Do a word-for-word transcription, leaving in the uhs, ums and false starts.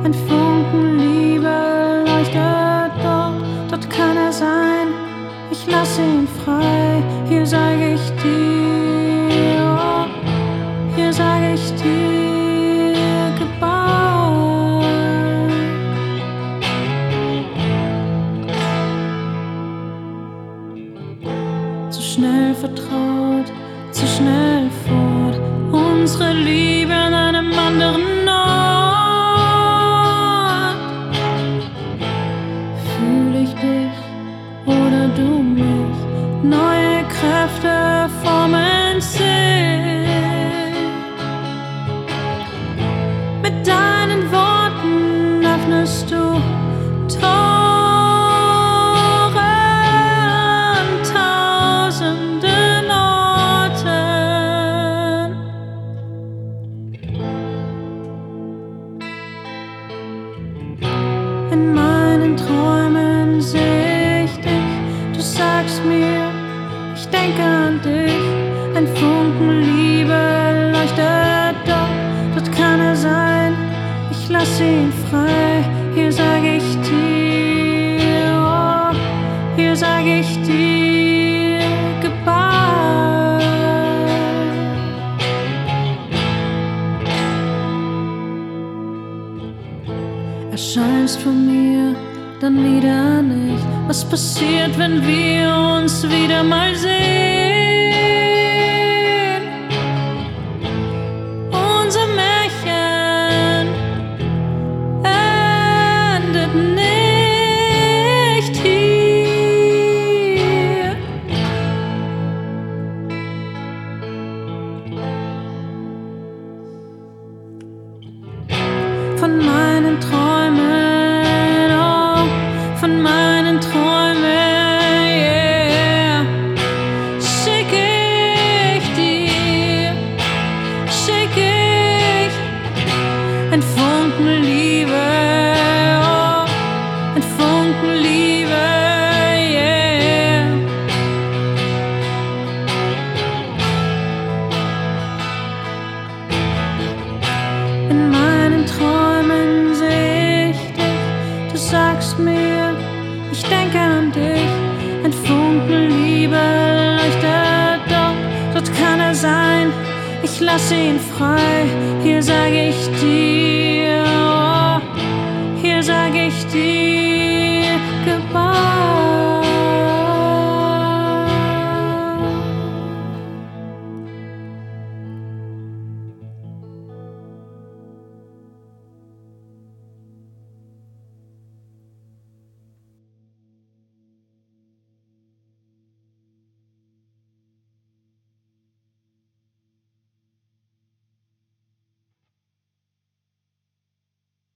Ein Funken Liebe leuchtet dort, dort kann er sein. Ich lasse ihn frei, hier sage ich dir, oh, hier sage ich dir goodbye. Zu schnell vertraut, zu schnell fort, unsere Liebe an einem anderen Ort. Fühl ich dich oder du mich, neue Kräfte formen sich. Mit deinen Worten öffnest du Tore an tausenden Orten. In meinen Träumen seh ich dich, du sagst mir, ich denke an dich. Ein Funken Liebe leuchtet dort, dort kann er sein. Ich lasse ihn frei, hier sage ich dir, oh, hier sage ich dir goodbye. Erscheinst vor mir, dann wieder nicht. Was passiert, wenn wir uns wieder mal sehen? Unser Märchen endet nicht hier. Von meinen Träumen, oh, von meinen Träumen, yeah, schick ich dir, schick ich ein Funken Liebe, oh, ein Funken Liebe, yeah. In meinen Träumen seh ich dich, du sagst mir, ich denke an dich. Ein Funken Liebe leuchtet dort, dort kann er sein. Ich lasse ihn frei, hier sage ich dir, oh, hier sage ich dir.